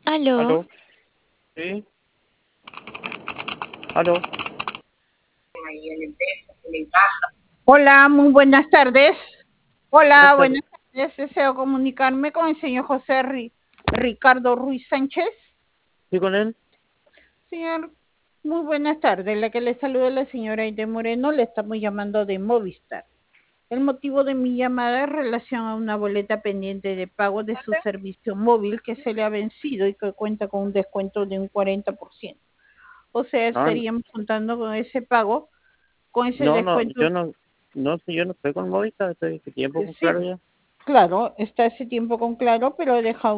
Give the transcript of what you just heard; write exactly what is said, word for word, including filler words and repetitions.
Aló. ¿Aló? ¿Sí? ¿Aló? Hola, muy buenas tardes. Hola, Buenas tardes. buenas tardes. Deseo comunicarme con el señor José Ri- Ricardo Ruiz Sánchez. ¿Sí con él? Señor, muy buenas tardes. La que le saluda la señora Aide Moreno, le estamos llamando de Movistar. El motivo de mi llamada es en relación a una boleta pendiente de pago de su servicio móvil que se le ha vencido y que cuenta con un descuento de un cuarenta por ciento. O sea, Ah, estaríamos contando con ese pago, con ese no, no, descuento. yo no, no, sí, yo no estoy con Movistar, estoy hace tiempo con Sí, Claro ya. claro, está ese tiempo con Claro, pero he dejado